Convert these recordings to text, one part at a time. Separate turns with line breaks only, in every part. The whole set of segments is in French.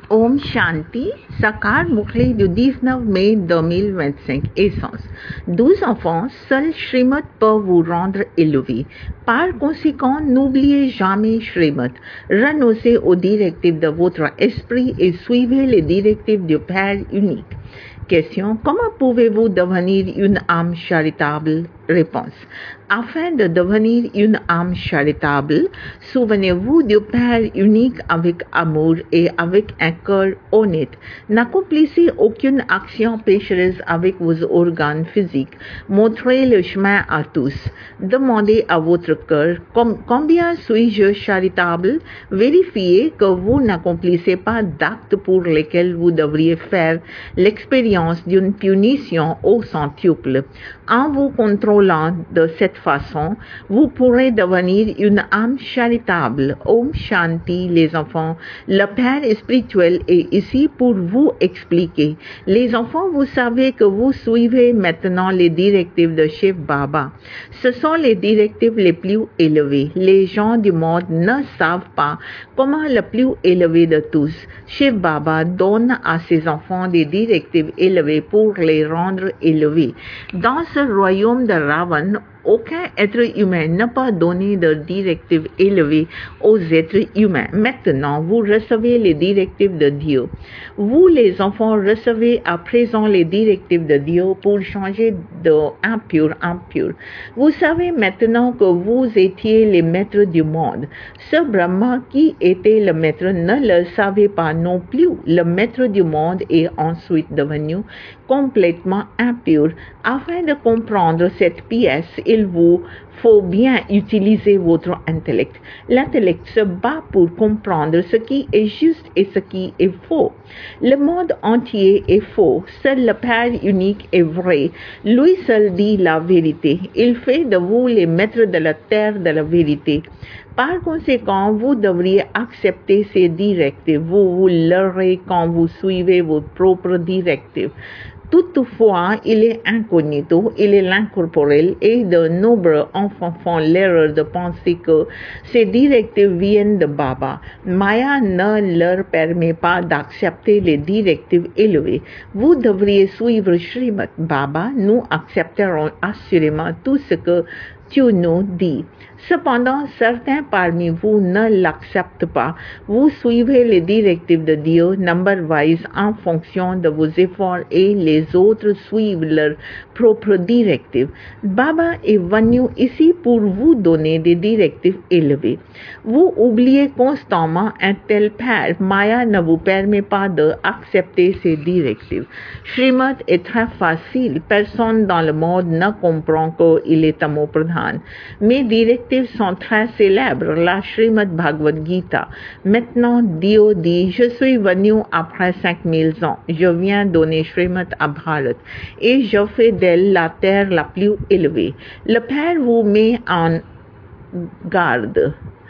Om Shanti, Sakar Mukhlé du 19 mai 2025. Essence. 12 enfants, seul Shrimad peut vous rendre élevé. Par conséquent, n'oubliez jamais Shrimad. Renoncez aux directives de votre esprit et suivez les directives du Père unique. Question. Comment pouvez-vous devenir une âme charitable? Réponse. Afin de devenir une âme charitable, souvenez-vous du Père unique avec amour et avec un cœur honnête. N'accomplissez aucune action pécheresse avec vos organes physiques. Montrez le chemin à tous. Demandez à votre cœur combien suis-je charitable. Vérifiez que vous n'accomplissez pas d'actes pour lesquels vous devriez faire l'expérience d'une punition au centuple. En vous contrôlant de cette façon, vous pourrez devenir une âme charitable. Om Shanti, les enfants. Le Père spirituel est ici pour vous expliquer. Les enfants, vous savez que vous suivez maintenant les directives de Shiv Baba. Ce sont les directives les plus élevées. Les gens du monde ne savent pas comment le plus élevé de tous, Shiv Baba, donne à ses enfants des directives élevées pour les rendre élevés. Dans ce royaume de Ravan, aucun être humain n'a pas donné de directives élevées aux êtres humains. Maintenant, vous recevez les directives de Dieu. Vous, les enfants, recevez à présent les directives de Dieu pour changer de impur en pur. Vous savez maintenant que vous étiez les maîtres du monde. Ce Brahma qui était le maître ne le savait pas non plus. Le maître du monde est ensuite devenu complètement impur. Afin de comprendre cette pièce, il vous faut bien utiliser votre intellect. L'intellect se bat pour comprendre ce qui est juste et ce qui est faux. Le monde entier est faux. Seul le Père unique est vrai. Lui seul dit la vérité. Il fait de vous les maîtres de la terre de la vérité. Par conséquent, vous devriez accepter ces directives. Vous vous leurrez quand vous suivez vos propres directives. Toutefois, il est incognito, il est l'incorporel et de nombreux enfants font l'erreur de penser que ces directives viennent de Baba. Maya ne leur permet pas d'accepter les directives élevées. Vous devriez suivre Srimad Baba. Nous accepterons assurément tout ce que tu nous dis. Cependant, certains parmi vous ne l'acceptent pas. Vous suivez les directives de Dieu number-wise en fonction de vos efforts et les autres suivent leurs propres directives. Baba est venu ici pour vous donner des directives élevées. Vous oubliez constamment un tel Père. Maya ne vous permet pas d'accepter ces directives. Shrimad est très facile. Personne dans le monde ne comprend qu'il est Tamo Pradhan. Mes directives sont très célèbres, la Srimad Bhagavad Gita. Maintenant, Dieu dit, je suis venu après 5000 ans. Je viens donner Srimad à Bharat et je fais d'elle la terre la plus élevée. Le Père vous met en garde.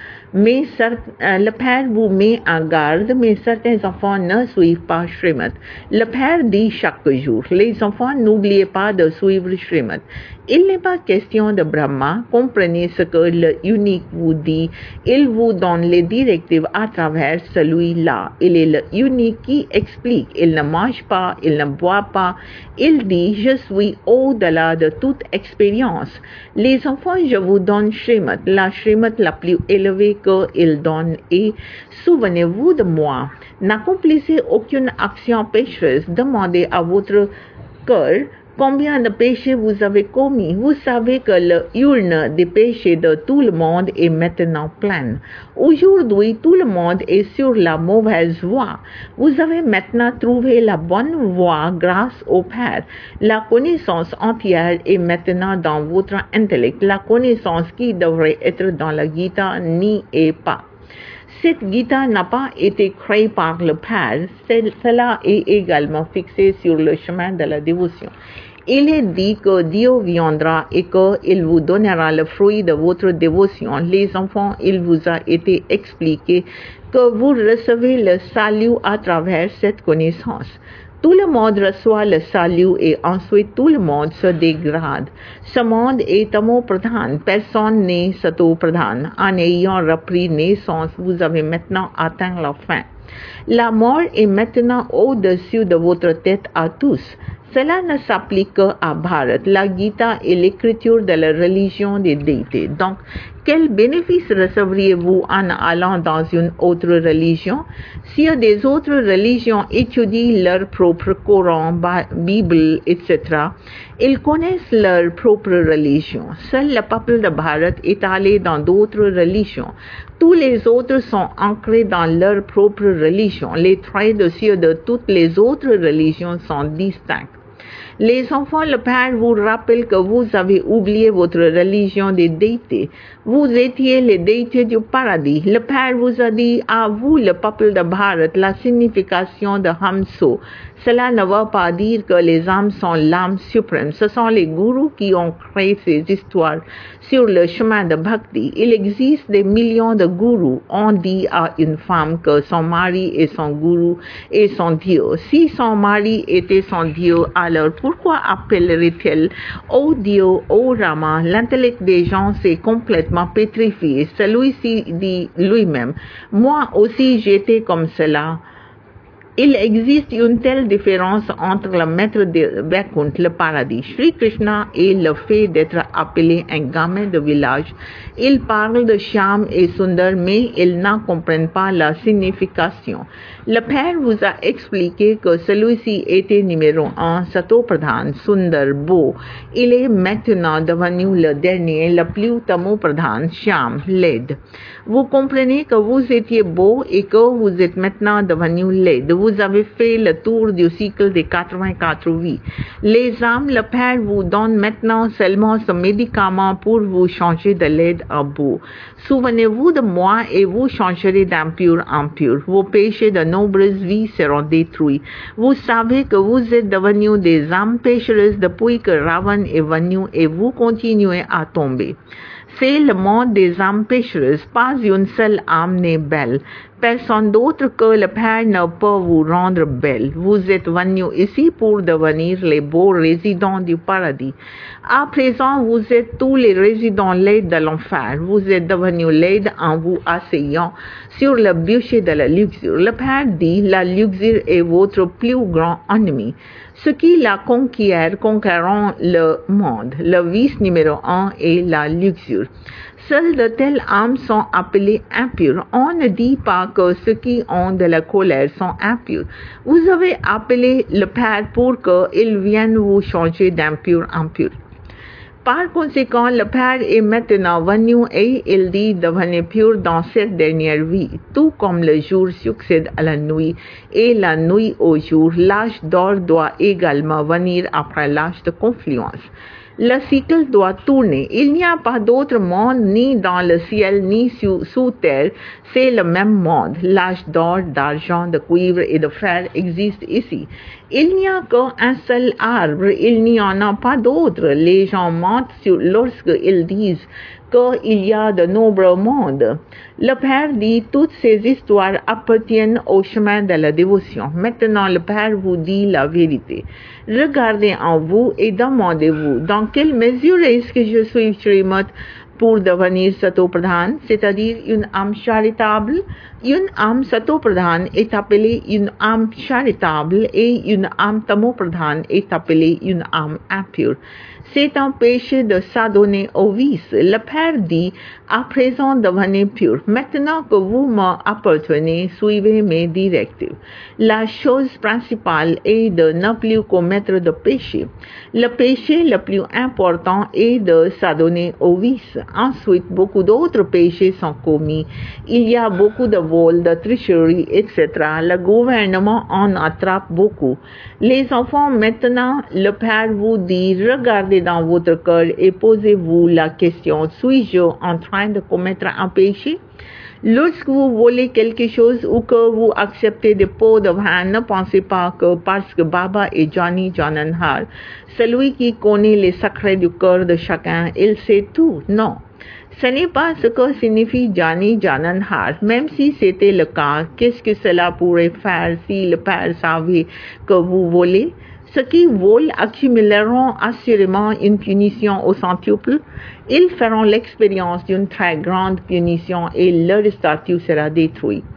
Le Père vous met en garde, mais certains enfants ne suivent pas Srimad. Le Père dit chaque jour, les enfants, n'oubliez pas de suivre Srimad. Il n'est pas question de Brahma. Comprenez ce que le unique vous dit. Il vous donne les directives à travers celui-là. Il est le unique qui explique. Il ne mange pas, il ne boit pas. Il dit, je suis au-delà de toute expérience. Les enfants, je vous donne Srimad, la Srimad la plus élevée qu'il donne, et souvenez-vous de moi. N'accomplissez aucune action pécheuse. Demandez à votre cœur combien de péchés vous avez commis. Vous savez que le urne des péchés de tout le monde est maintenant pleine. Aujourd'hui, tout le monde est sur la mauvaise voie. Vous avez maintenant trouvé la bonne voie grâce au Père. La connaissance entière est maintenant dans votre intellect. La connaissance qui devrait être dans la Gita n'y est pas. Cette Gita n'a pas été créée par le Père. Cela est également fixé sur le chemin de la dévotion. Il est dit que Dieu viendra et qu'il vous donnera le fruit de votre dévotion. Les enfants, il vous a été expliqué que vous recevez le salut à travers cette connaissance. Tout le monde reçoit le salut et ensuite tout le monde se dégrade. Ce monde est Tamo Pradhan. Personne n'est Sato Pradhan. En ayant repris naissance, vous avez maintenant atteint la fin. La mort est maintenant au-dessus de votre tête à tous. Cela ne s'applique qu'à Bharat, la Gita et l'écriture de la religion des déités. Donc, quel bénéfice recevriez-vous en allant dans une autre religion? Si des autres religions étudient leur propre Coran, Bible, etc., ils connaissent leur propre religion. Seul le peuple de Bharat est allé dans d'autres religions. Tous les autres sont ancrés dans leur propre religion. Les traits de cieux de toutes les autres religions sont distincts. Les enfants, le Père vous rappelle que vous avez oublié votre religion des déités. Vous étiez les déités du paradis. Le Père vous a dit à vous, le peuple de Bharat, la signification de Hamso. Cela ne veut pas dire que les âmes sont l'âme suprême. Ce sont les gourous qui ont créé ces histoires sur le chemin de Bhakti. Il existe des millions de gourous. On dit à une femme que son mari est son gourou et son Dieu. Si son mari était son Dieu, alors pourquoi appellerait-elle ô Dieu, ô Rama? L'intellect des gens s'est complètement pétrifié. Celui-ci dit lui-même, moi aussi j'étais comme cela. Il existe une telle différence entre le maître de Vaikuntha, le paradis, Sri Krishna, et le fait d'être appelé un gamin de village. Il parle de Shyam et Sundar, mais ils n'en comprennent pas la signification. Le Père vous a expliqué que celui-ci était numéro 1, Satopradhan, Sundar, beau. Il est maintenant devenu le dernier, le plus Tamopradhan, Shyam, laid. Vous comprenez que vous étiez beau et que vous êtes maintenant devenu laid. Vous avez fait le tour du cycle des 84 vies. Les âmes, le Père vous donne maintenant seulement ce médicament pour vous changer de laid en beau. Souvenez-vous de moi et vous changerez d'impur en pur. Vos péchés de nombreuses vies seront détruits. Vous savez que vous êtes devenus des âmes péchereuses depuis que Ravan est venu et vous continuez à tomber. C'est le monde des âmes péchereuses. Pas une seule âme n'est belle. Personne d'autre que le Père ne peut vous rendre belle. Vous êtes venus ici pour devenir les beaux résidents du paradis. À présent, vous êtes tous les résidents laids de l'enfer. Vous êtes devenus laids en vous asseyant sur le bûcher de la luxure. Le Père dit, la luxure est votre plus grand ennemi. Ceux qui la conquéreront le monde. Le vice numéro 1 est la luxure. Seules de telles âmes sont appelées impures. On ne dit pas que ceux qui ont de la colère sont impurs. Vous avez appelé le Père pour qu'il vienne vous changer d'impur en pur. Par conséquent, le Père est maintenant venu et il dit devenez pur dans cette dernière vie. Tout comme le jour succède à la nuit et la nuit au jour, l'âge d'or doit également venir après l'âge de confluence. Le cycle doit tourner. Il n'y a pas d'autre monde ni dans le ciel ni sous terre. C'est le même monde. L'âge d'or, d'argent, de cuivre et de fer existe ici. Il n'y a qu'un seul arbre. Il n'y en a pas d'autre. Les gens mentent lorsqu'ils disent qu'il y a de nombreux mondes. Le Père dit toutes ces histoires appartiennent au chemin de la dévotion. Maintenant, le Père vous dit la vérité. Regardez en vous et demandez-vous dans quelle mesure est-ce que je suis Srimad pour devenir Satopradhan, c'est-à-dire une âme charitable. Une âme Satopradhan est appelée une âme charitable et une âme Tamopradhan est appelée une âme impure. C'est un péché de s'adonner au vice. Le Père dit, à présent devenez pur. Maintenant que vous m'appartenez, suivez mes directives. La chose principale est de ne plus commettre de péché. Le péché le plus important est de s'adonner au vice. Ensuite, beaucoup d'autres péchés sont commis. Il y a beaucoup de vols, de tricheries, etc. Le gouvernement en attrape beaucoup. Les enfants, maintenant, le Père vous dit, regardez dans votre cœur et posez-vous la question, suis-je en train de commettre un péché? Lorsque vous volez quelque chose ou que vous acceptez des pots de vin, ne pensez pas que parce que Baba est Johnny Jananhar, celui qui connaît les secrets du cœur de chacun, il sait tout. Non. Ce n'est pas ce que signifie Jani Jananhar. Même si c'était le cas, qu'est-ce que cela pourrait faire si le Père savait que vous volez? Ceux qui volent accumuleront assurément une punition au centuple. Ils feront l'expérience d'une très grande punition et leur statut sera détruit.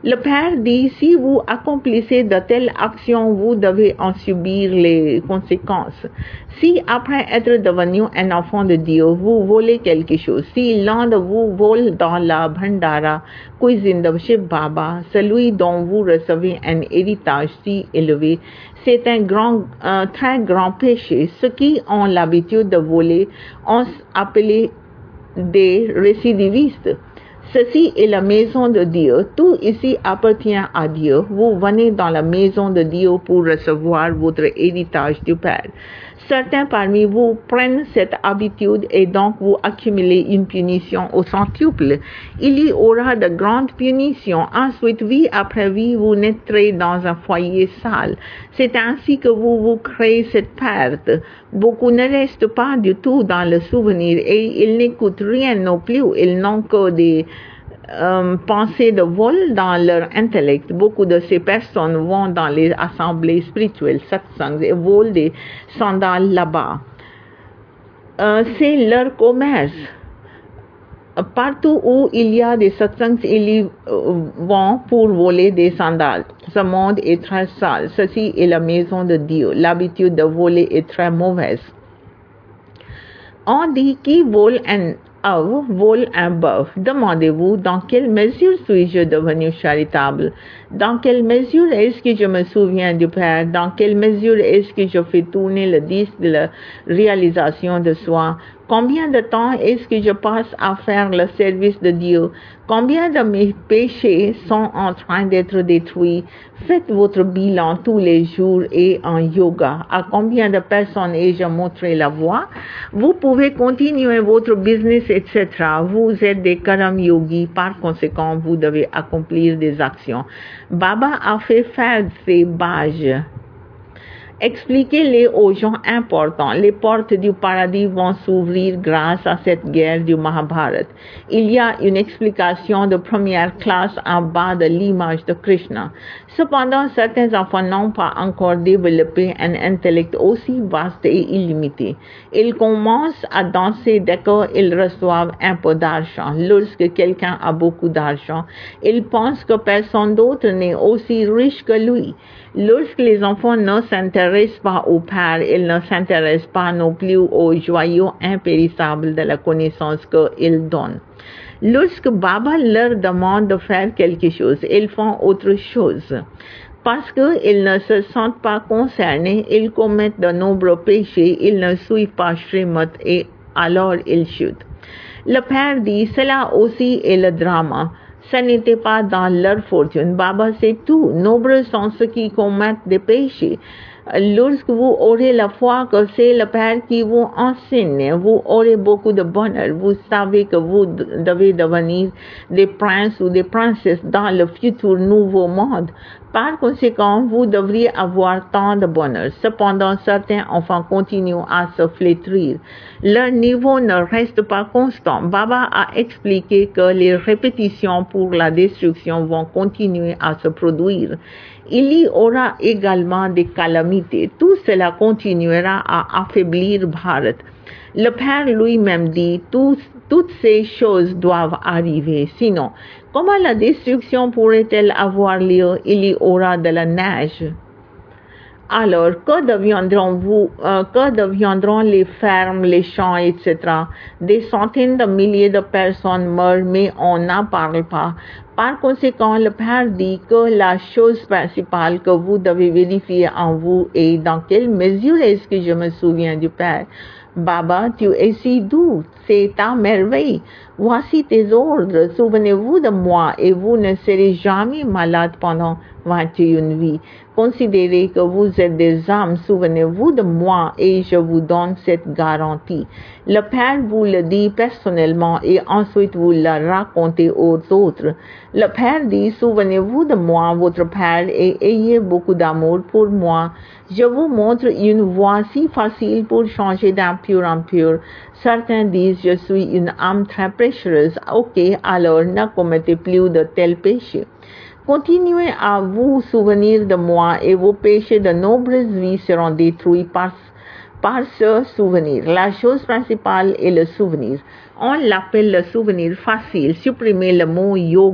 Le Père dit, si vous accomplissez de telles actions, vous devez en subir les conséquences. Si après être devenu un enfant de Dieu, vous volez quelque chose, si l'un de vous vole dans la Bhandara, cuisine de Shiv Baba, celui dont vous recevez un héritage si élevé, c'est un très grand péché. Ceux qui ont l'habitude de voler ont appelé des récidivistes. Ceci est la maison de Dieu. Tout ici appartient à Dieu. Vous venez dans la maison de Dieu pour recevoir votre héritage du Père. Certains parmi vous prennent cette habitude et donc vous accumulez une punition au centuple. Il y aura de grandes punitions. Ensuite, vie après vie, vous naîtrez dans un foyer sale. C'est ainsi que vous créez cette perte. Beaucoup ne restent pas du tout dans le souvenir et ils n'écoutent rien non plus. Ils n'ont que des pensées de vol dans leur intellect. Beaucoup de ces personnes vont dans les assemblées spirituelles, satsangs, et volent des sandales là-bas. C'est leur commerce. Partout où il y a des satsangs, ils y vont pour voler des sandales. Ce monde est très sale. Ceci est la maison de Dieu. L'habitude de voler est très mauvaise. On dit qui vole un œuf vole un bœuf. Demandez-vous dans quelle mesure suis-je devenu charitable? Dans quelle mesure est-ce que je me souviens du Père? Dans quelle mesure est-ce que je fais tourner le disque de la réalisation de soi? Combien de temps est-ce que je passe à faire le service de Dieu? Combien de mes péchés sont en train d'être détruits? Faites votre bilan tous les jours et en yoga. À combien de personnes ai-je montré la voie? Vous pouvez continuer votre business, etc. Vous êtes des karam yogis, par conséquent, vous devez accomplir des actions. Baba a fait faire ces bages. Expliquez-les aux gens importants. Les portes du paradis vont s'ouvrir grâce à cette guerre du Mahabharat. Il y a une explication de première classe en bas de l'image de Krishna. Cependant, certains enfants n'ont pas encore développé un intellect aussi vaste et illimité. Ils commencent à danser dès qu'ils reçoivent un peu d'argent. Lorsque quelqu'un a beaucoup d'argent, il pense que personne d'autre n'est aussi riche que lui. Lorsque les enfants ne s'intéressent pas au Père, ils ne s'intéressent pas non plus aux joyaux impérissables de la connaissance qu'ils donnent. Lorsque Baba leur demande de faire quelque chose, ils font autre chose. Parce qu'ils ne se sentent pas concernés, ils commettent de nombreux péchés, ils ne suivent pas Srimad et alors ils chutent. Le Père dit, cela aussi est le drama. Ce n'était pas dans leur fortune. Baba sait tout. Nombreux sont ceux qui commettent des péchés. Lorsque vous aurez la foi que c'est le Père qui vous enseigne, vous aurez beaucoup de bonheur. Vous savez que vous devez devenir des princes ou des princesses dans le futur nouveau monde. Par conséquent, vous devriez avoir tant de bonheur. Cependant, certains enfants continuent à se flétrir. Leur niveau ne reste pas constant. Baba a expliqué que les répétitions pour la destruction vont continuer à se produire. Il y aura également des calamités. Tout cela continuera à affaiblir Bharat. Le Père lui-même dit, toutes ces choses doivent arriver. Sinon, comment la destruction pourrait-elle avoir lieu? Il y aura de la neige. Alors, que deviendront les fermes, les champs, etc.? Des centaines de milliers de personnes meurent, mais on n'en parle pas. Par conséquent, le Père dit que la chose principale que vous devez vérifier en vous est dans quelle mesure est-ce que je me souviens du Père. Baba, tu es si doux, c'est ta merveille. Voici tes ordres, souvenez-vous de moi et vous ne serez jamais malade pendant 21 vies. Considérez que vous êtes des âmes, souvenez-vous de moi et je vous donne cette garantie. Le Père vous le dit personnellement et ensuite vous le racontez aux autres. Le Père dit, souvenez-vous de moi, votre Père, et ayez beaucoup d'amour pour moi. Je vous montre une voie si facile pour changer d'impur en pur. Certains disent, je suis une âme très péchereuse. Ok, alors ne commettez plus de tels péchés. Continuez à vous souvenir de moi et vos péchés de nombreuses vies seront détruits par ce souvenir. La chose principale est le souvenir. On l'appelle le souvenir facile. Supprimez le mot yoga.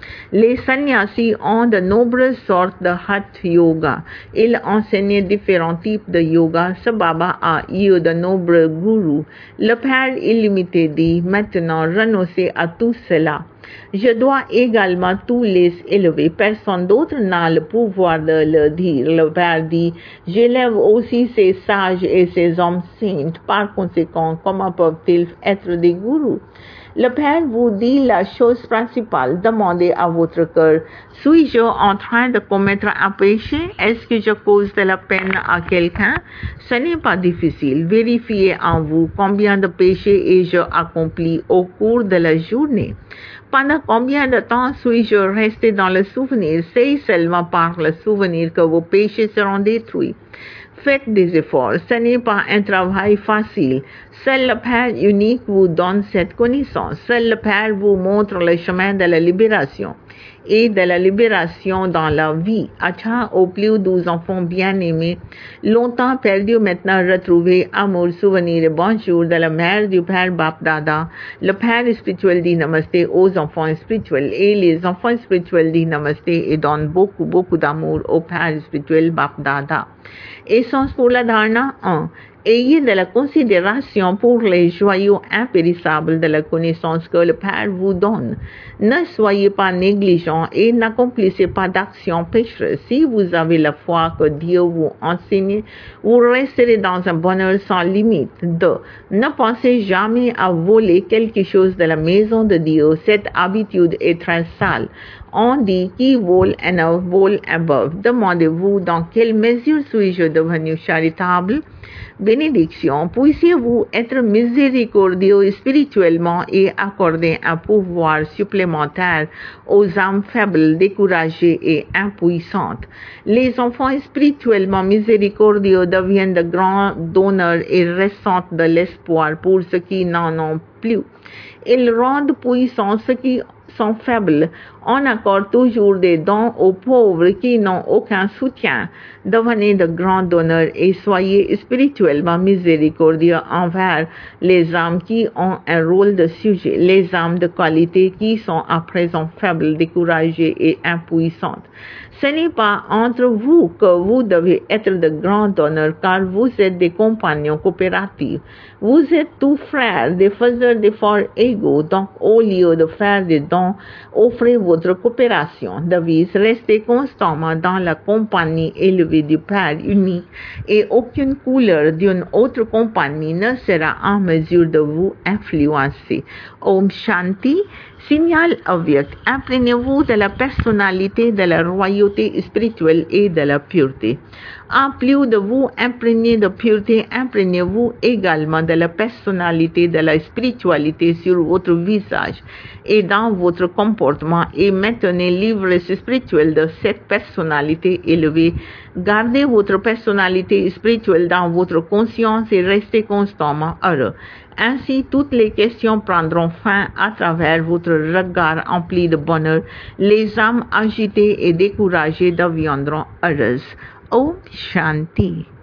Les sannyasis ont de nombreuses sortes de hatha yoga. Ils enseignaient différents types de yoga. Ce Baba a eu de nombreux gourous. Le Père illimité dit, maintenant renoncez à tout cela. Je dois également tous les élever. Personne d'autre n'a le pouvoir de le dire. Le Père dit, j'élève aussi ces sages et ces hommes saints. Par conséquent, comment peuvent-ils être des gourous? Le Père vous dit la chose principale. Demandez à votre cœur, suis-je en train de commettre un péché? Est-ce que je cause de la peine à quelqu'un? Ce n'est pas difficile. Vérifiez en vous combien de péchés ai-je accompli au cours de la journée. Pendant combien de temps suis-je resté dans le souvenir? C'est seulement par le souvenir que vos péchés seront détruits. Faites des efforts. Ce n'est pas un travail facile. Seul le Père unique vous donne cette connaissance. Seul le Père vous montre le chemin de la libération et de la libération dans la vie. Acha, au plus doux enfants bien-aimés, longtemps perdus, maintenant retrouvés, amour, souvenir et bonjour de la mère du Père Bap Dada. Le Père spirituel dit namasté aux enfants spirituels et les enfants spirituels dit namasté et donnent beaucoup d'amour au Père spirituel Bap Dada. Essence pour la dharna 1. Ayez de la considération pour les joyaux impérissables de la connaissance que le Père vous donne. Ne soyez pas négligents et n'accomplissez pas d'actions péchereuses. Si vous avez la foi que Dieu vous enseigne, vous resterez dans un bonheur sans limite. 2. Ne pensez jamais à voler quelque chose de la maison de Dieu. Cette habitude est très sale. On dit qui vole et ne vole above. Demandez-vous dans quelle mesure suis-je devenu charitable? Bénédiction, puissiez-vous être miséricordieux spirituellement et accorder un pouvoir supplémentaire aux âmes faibles, découragées et impuissantes. Les enfants spirituellement miséricordieux deviennent de grands donneurs et ressentent de l'espoir pour ceux qui n'en ont plus. Ils rendent puissants ceux qui sont faibles. On accorde toujours des dons aux pauvres qui n'ont aucun soutien. Devenez de grands donneurs et soyez spirituellement miséricordieux envers les âmes qui ont un rôle de sujet, les âmes de qualité qui sont à présent faibles, découragées et impuissantes. Ce n'est pas entre vous que vous devez être de grands donneurs, car vous êtes des compagnons coopératifs. Vous êtes tous frères, des faiseurs d'efforts égaux. Donc, au lieu de faire des dons, offrez votre coopération. Devise, restez constamment dans la compagnie élevée du Père unique et aucune couleur d'une autre compagnie ne sera en mesure de vous influencer. Om Shanti. Signal avyakt, imprégnez-vous de la personnalité de la royauté spirituelle et de la pureté. En plus de vous imprégner de pureté, imprégnez-vous également de la personnalité de la spiritualité sur votre visage et dans votre comportement et maintenez l'ivresse spirituelle de cette personnalité élevée. Gardez votre personnalité spirituelle dans votre conscience et restez constamment heureux. Ainsi, toutes les questions prendront fin à travers votre regard empli de bonheur. Les âmes agitées et découragées deviendront heureuses. Om Shanti.